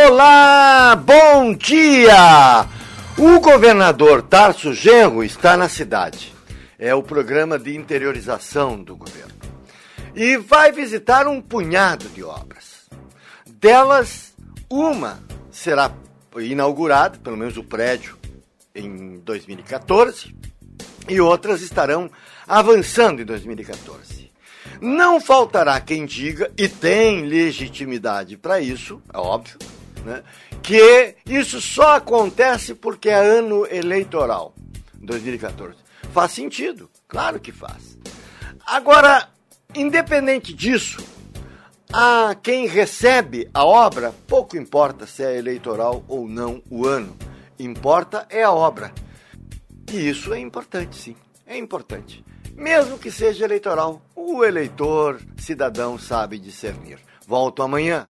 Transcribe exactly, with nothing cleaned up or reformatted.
Olá, bom dia! O governador Tarso Genro está na cidade. É o programa de interiorização do governo. E vai visitar um punhado de obras. Delas, uma será inaugurada, pelo menos o prédio, em dois mil e quatorze, e outras estarão avançando em dois mil e quatorze. Não faltará quem diga, e tem legitimidade para isso, é óbvio, né, que isso só acontece porque é ano eleitoral, dois mil e quatorze. Faz sentido, claro que faz. Agora, independente disso, a quem recebe a obra, pouco importa se é eleitoral ou não o ano, importa é a obra. E isso é importante, sim, é importante. Mesmo que seja eleitoral, o eleitor, cidadão, sabe discernir. Volto amanhã.